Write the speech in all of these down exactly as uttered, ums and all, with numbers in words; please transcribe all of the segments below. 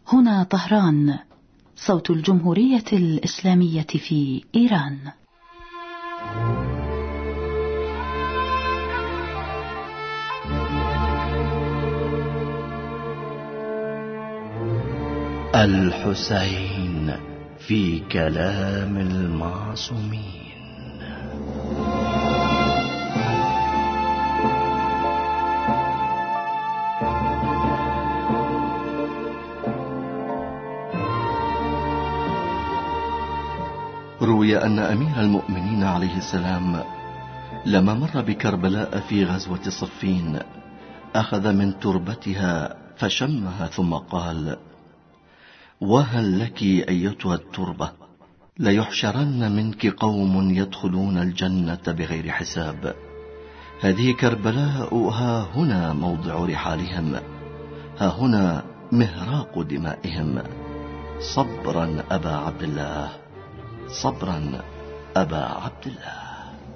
هنا طهران، صوت الجمهورية الإسلامية في إيران. الحسين في كلام المعصومين. روي أن أمير المؤمنين عليه السلام لما مر بكربلاء في غزوة صفين أخذ من تربتها فشمها ثم قال: وهل لك أيتها التربة، ليحشرن منك قوم يدخلون الجنة بغير حساب. هذه كربلاء، ها هنا موضع رحالهم، ها هنا مهراق دمائهم. صبرا أبا عبد الله، صبرا أبا عبد الله.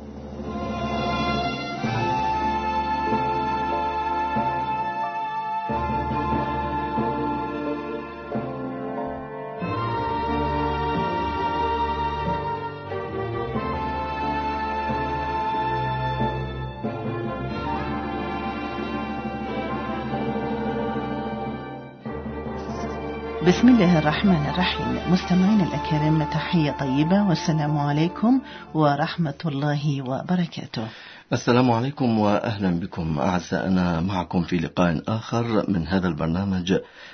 بسم الله الرحمن الرحيم. مستمعين الأكارم، تحية طيبة والسلام عليكم ورحمة الله وبركاته. السلام عليكم وأهلا بكم أعزائنا، معكم في لقاء آخر من هذا البرنامج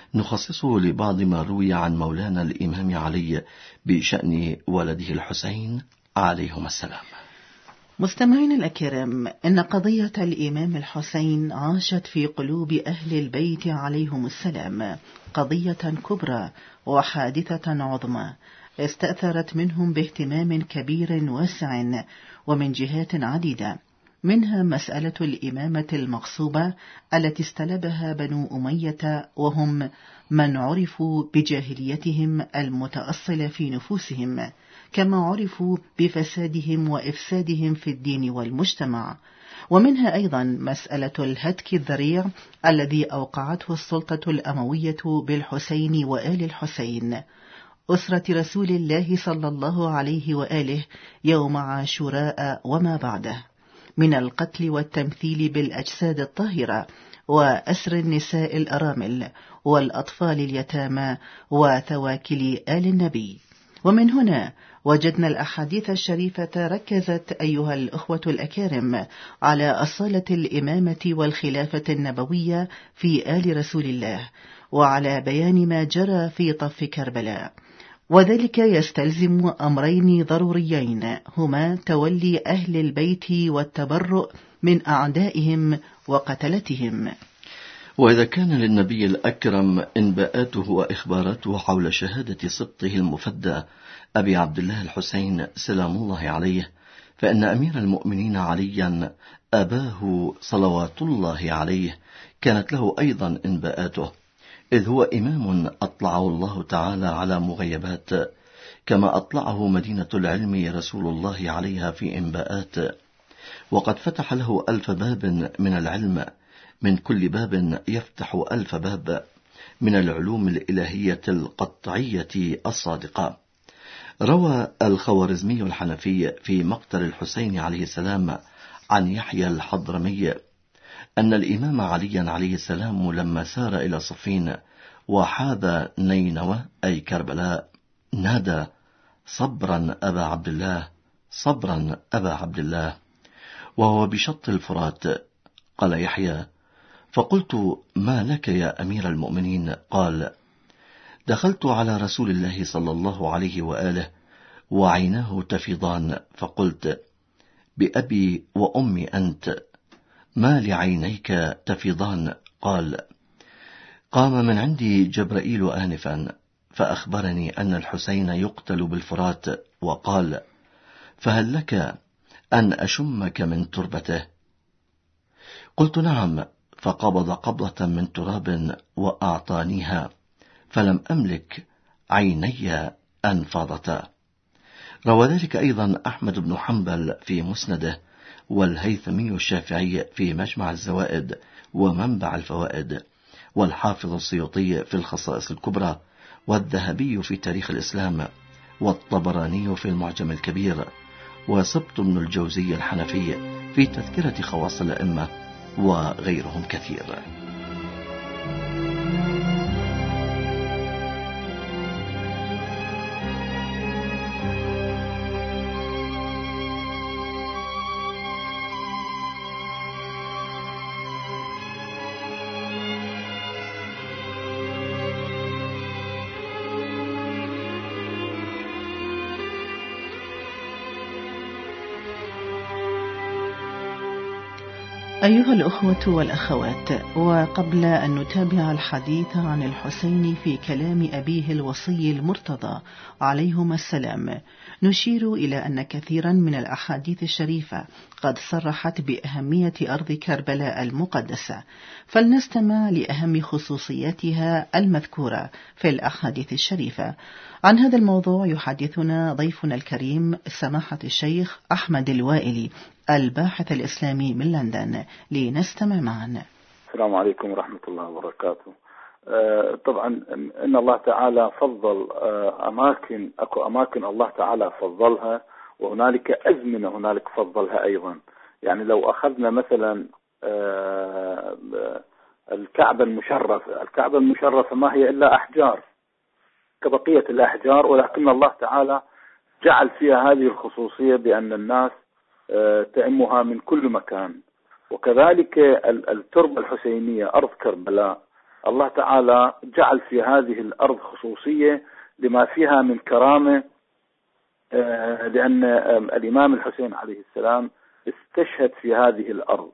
نخصصه لبعض ما روي عن مولانا الإمام علي بشأن ولده الحسين عليهما السلام. مستمعين الأكرام، إن قضية الإمام الحسين عاشت في قلوب أهل البيت عليهم السلام قضية كبرى وحادثة عظمى استأثرت منهم باهتمام كبير واسع ومن جهات عديدة، منها مسألة الإمامة المغصوبة التي استلبها بنو أمية، وهم من عرفوا بجاهليتهم المتأصلة في نفوسهم، كما عرفوا بفسادهم وإفسادهم في الدين والمجتمع. ومنها أيضا مسألة الهتك الذريع الذي أوقعته السلطة الأموية بالحسين وآل الحسين أسرة رسول الله صلى الله عليه وآله يوم عاشوراء وما بعده، من القتل والتمثيل بالأجساد الطاهرة وأسر النساء الأرامل والأطفال اليتامى وثواكل آل النبي. ومن هنا وجدنا الأحاديث الشريفة ركزت أيها الأخوة الأكارم على أصالة الإمامة والخلافة النبوية في آل رسول الله، وعلى بيان ما جرى في طف كربلاء، وذلك يستلزم أمرين ضروريين، هما تولي أهل البيت والتبرؤ من أعدائهم وقتلتهم. وإذا كان للنبي الأكرم إنباءاته وإخباراته حول شهادة سبطه المفدى أبي عبد الله الحسين سلام الله عليه، فإن أمير المؤمنين عليا أباه صلوات الله عليه كانت له أيضا إنباءاته، إذ هو إمام أطلعه الله تعالى على مغيبات، كما أطلعه مدينة العلم رسول الله عليها في إنباءات. وقد فتح له ألف باب من العلم، من كل باب يفتح ألف باب من العلوم الإلهية القطعية الصادقة. روى الخوارزمي الحنفي في مقتل الحسين عليه السلام عن يحيى الحضرمي أن الإمام علي عليه السلام لما سار إلى صفين وحاذ نينوى أي كربلاء نادى: صبرا أبا عبد الله، صبرا أبا عبد الله، وهو بشط الفرات. قال يحيى: فقلت: ما لك يا أمير المؤمنين؟ قال: دخلت على رسول الله صلى الله عليه وآله وعيناه تفيضان، فقلت: بأبي وأمي أنت، ما لعينيك تفيضان؟ قال: قام من عندي جبرائيل آنفا فأخبرني أن الحسين يقتل بالفرات، وقال: فهل لك أن أشمك من تربته؟ قلت: نعم. فقبض قبضة من تراب وأعطانيها، فلم أملك عيني أن فاضتا. روى ذلك أيضا أحمد بن حنبل في مسنده، والهيثمي الشافعي في مجمع الزوائد ومنبع الفوائد، والحافظ السيوطي في الخصائص الكبرى، والذهبي في تاريخ الإسلام، والطبراني في المعجم الكبير، وسبط بن الجوزي الحنفي في تذكرة خواص الأئمة، وغيرهم كثير. أيها الأخوة والأخوات، وقبل أن نتابع الحديث عن الحسين في كلام أبيه الوصي المرتضى عليهما السلام، نشير إلى أن كثيرا من الأحاديث الشريفة قد صرحت بأهمية أرض كربلاء المقدسة، فلنستمع لأهم خصوصياتها المذكورة في الأحاديث الشريفة. عن هذا الموضوع يحدثنا ضيفنا الكريم سماحة الشيخ أحمد الوائلي، الباحث الإسلامي من لندن، لنستمع معا. السلام عليكم ورحمة الله وبركاته. آه طبعا إن الله تعالى فضل آه أماكن أكو أماكن الله تعالى فضلها، وهنالك أزمنة هنالك فضلها أيضا. يعني لو أخذنا مثلا آه الكعبة المشرفة، الكعبة المشرفة ما هي إلا أحجار كبقية الأحجار، ولكن الله تعالى جعل فيها هذه الخصوصية بأن الناس تأمها من كل مكان. وكذلك التربة الحسينية أرض كربلاء، الله تعالى جعل في هذه الأرض خصوصية لما فيها من كرامة، لأن الإمام الحسين عليه السلام استشهد في هذه الأرض،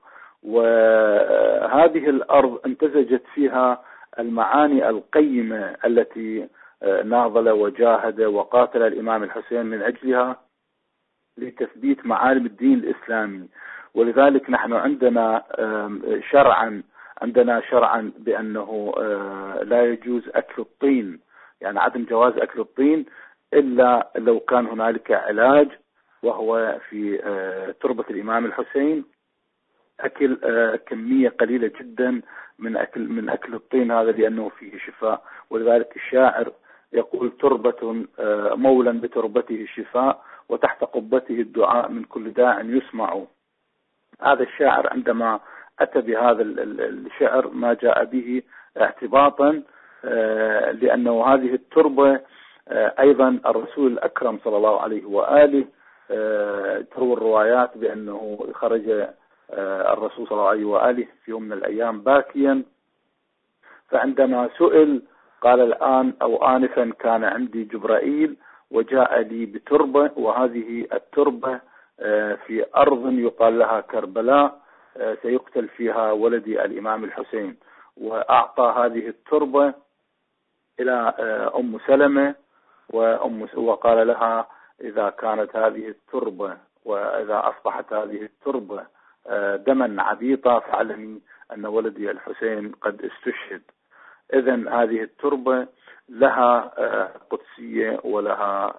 وهذه الأرض امتزجت فيها المعاني القيمة التي ناضل وجاهد وقاتل الإمام الحسين من أجلها لتثبيت معالم الدين الإسلامي. ولذلك نحن عندنا شرعا عندنا شرعا بأنه لا يجوز أكل الطين، يعني عدم جواز أكل الطين إلا لو كان هنالك علاج، وهو في تربة الإمام الحسين أكل كمية قليلة جدا من أكل من أكل الطين هذا، لأنه فيه شفاء. ولذلك الشاعر يقول: تربة مولا بتربته الشفاء، وتحت قبته الدعاء من كل داع يسمع. هذا الشاعر عندما أتى بهذا الشعر ما جاء به اعتباطا، لأنه هذه التربة أيضا الرسول الأكرم صلى الله عليه وآله تروي الروايات بأنه خرج الرسول صلى الله عليه وآله في يوم من الأيام باكيا، فعندما سئل قال: الآن أو آنفا كان عندي جبرائيل وجاء لي بتربة، وهذه التربة في أرض يقال لها كربلاء سيقتل فيها ولدي الإمام الحسين. وأعطى هذه التربة إلى أم سلمة، وأم وقال لها: إذا كانت هذه التربة وإذا أصبحت هذه التربة دما عبيطا فاعلمي أن ولدي الحسين قد استشهد. إذن هذه التربة لها قدسية ولها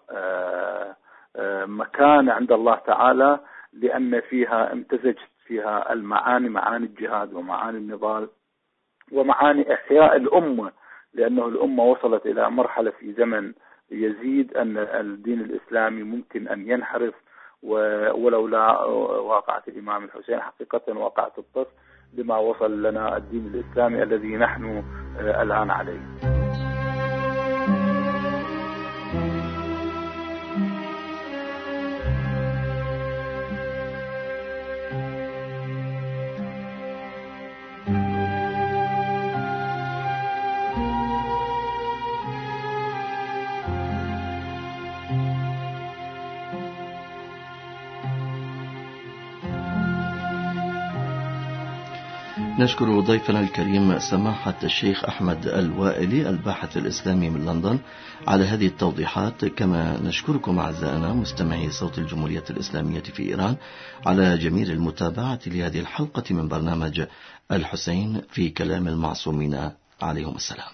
مكان عند الله تعالى، لأن فيها امتزجت فيها المعاني، معاني الجهاد ومعاني النضال ومعاني إحياء الأمة، لأنه الأمة وصلت إلى مرحلة في زمن يزيد أن الدين الإسلامي ممكن أن ينحرف، ولولا واقعة الإمام الحسين حقيقة واقعة الطف لما وصل لنا الدين الإسلامي الذي نحن الآن عليه. نشكر ضيفنا الكريم سماحة الشيخ أحمد الوائلي الباحث الإسلامي من لندن على هذه التوضيحات، كما نشكركم أعزائنا مستمعي صوت الجمهورية الإسلامية في إيران على جميل المتابعة لهذه الحلقة من برنامج الحسين في كلام المعصومين عليهم السلام.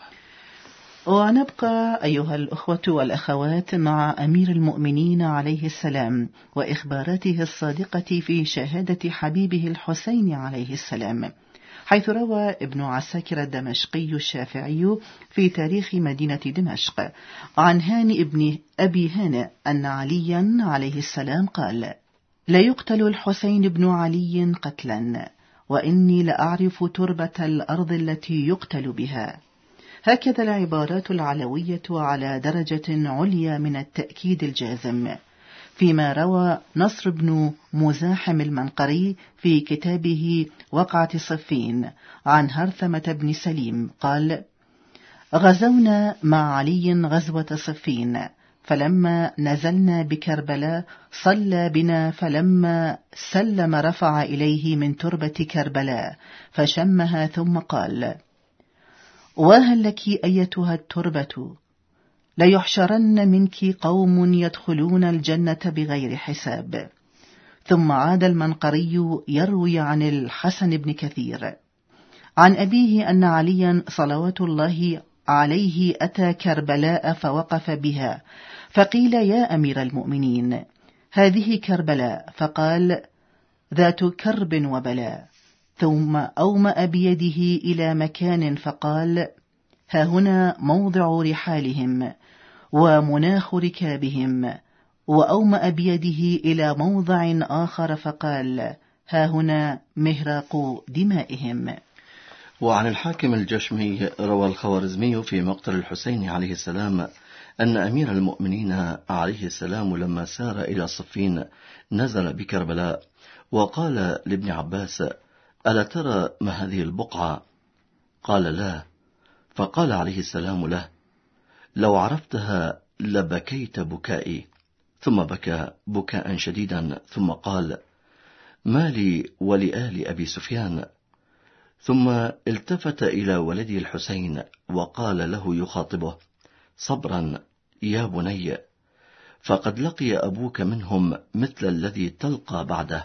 ونبقى أيها الأخوة والأخوات مع أمير المؤمنين عليه السلام وإخباراته الصادقة في شهادة حبيبه الحسين عليه السلام، حيث روى ابن عساكر الدمشقي الشافعي في تاريخ مدينة دمشق عن هانئ ابن أبي هانئ أن عليا عليه السلام قال: لا يقتل الحسين بن علي قتلا، وإني لأعرف تربة الأرض التي يقتل بها. هكذا العبارات العلوية على درجة عليا من التأكيد الجازم. فيما روى نصر بن مزاحم المنقري في كتابه وقعة صفين عن هرثمة بن سليم قال: غزونا مع علي غزوة صفين، فلما نزلنا بكربلاء صلى بنا، فلما سلم رفع إليه من تربة كربلاء فشمها ثم قال: وهل لك أيتها التربة، ليحشرن منك قوم يدخلون الجنة بغير حساب. ثم عاد المنقري يروي عن الحسن بن كثير عن أبيه أن عليا صلوات الله عليه أتى كربلاء فوقف بها، فقيل: يا أمير المؤمنين، هذه كربلاء، فقال: ذات كرب وبلاء. ثم أومأ بيده إلى مكان فقال: ها هنا موضع رحالهم ومناخ ركابهم. وأومأ بيده إلى موضع آخر فقال: ها هنا مهراق دمائهم. وعن الحاكم الجشمي روى الخوارزمي في مقتل الحسين عليه السلام أن أمير المؤمنين عليه السلام لما سار إلى صفين نزل بكربلاء، وقال لابن عباس: ألا ترى ما هذه البقعة؟ قال: لا. فقال عليه السلام له: لو عرفتها لبكيت بكائي. ثم بكى بكاء شديدا، ثم قال: ما لي ولآل أبي سفيان؟ ثم التفت إلى ولده الحسين وقال له يخاطبه: صبرا يا بني، فقد لقي أبوك منهم مثل الذي تلقى بعده.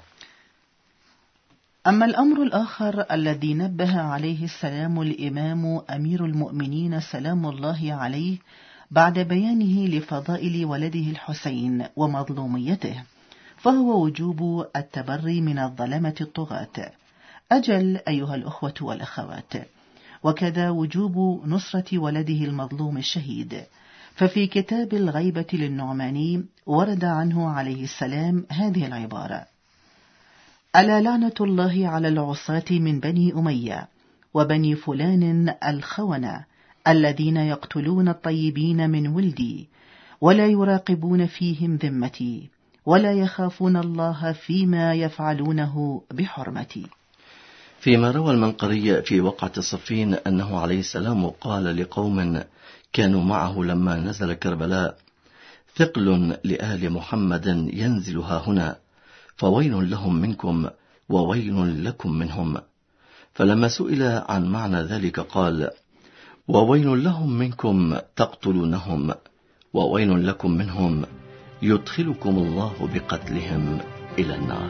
أما الأمر الآخر الذي نبه عليه السلام الإمام أمير المؤمنين سلام الله عليه بعد بيانه لفضائل ولده الحسين ومظلوميته، فهو وجوب التبري من الظلمة الطغاة. أجل أيها الأخوة والأخوات، وكذا وجوب نصرة ولده المظلوم الشهيد. ففي كتاب الغيبة للنعماني ورد عنه عليه السلام هذه العبارة: ألا لعنة الله على العصاة من بني أمية وبني فلان الخونة الذين يقتلون الطيبين من ولدي، ولا يراقبون فيهم ذمتي، ولا يخافون الله فيما يفعلونه بحرمتي. فيما روى المنقري في وقعة صفين أنه عليه السلام قال لقوم كانوا معه لما نزل كربلاء: ثقل لآل محمد ينزلها هنا، فويل لهم منكم وويل لكم منهم. فلما سئل عن معنى ذلك قال: وويل لهم منكم تقتلونهم، وويل لكم منهم يدخلكم الله بقتلهم إلى النار.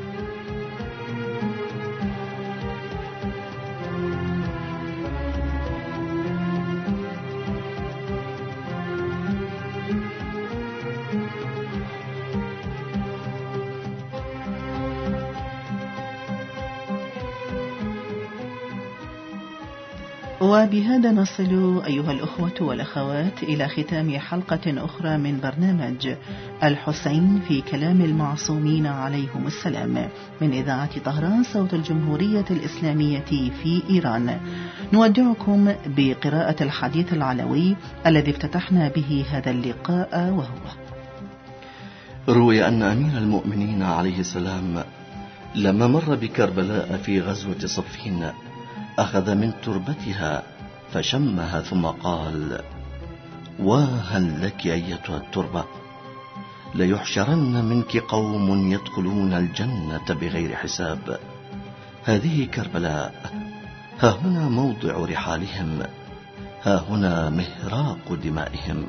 وبهذا نصل أيها الأخوة والأخوات إلى ختام حلقة أخرى من برنامج الحسين في كلام المعصومين عليهم السلام من إذاعة طهران صوت الجمهورية الإسلامية في إيران. نودعكم بقراءة الحديث العلوي الذي افتتحنا به هذا اللقاء، وهو: روي أن أمير المؤمنين عليه السلام لما مر بكربلاء في غزوة صفين أخذ من تربتها فشمها ثم قال: وهل لك أيتها التربة، ليحشرن منك قوم يدخلون الجنة بغير حساب. هذه كربلاء، ها هنا موضع رحالهم، ها هنا مهراق دمائهم.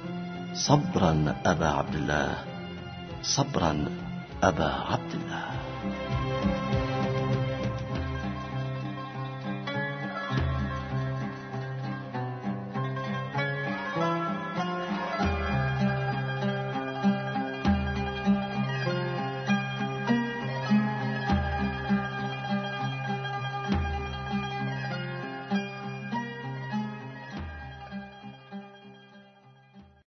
صبرا أبا عبد الله، صبرا أبا عبد الله.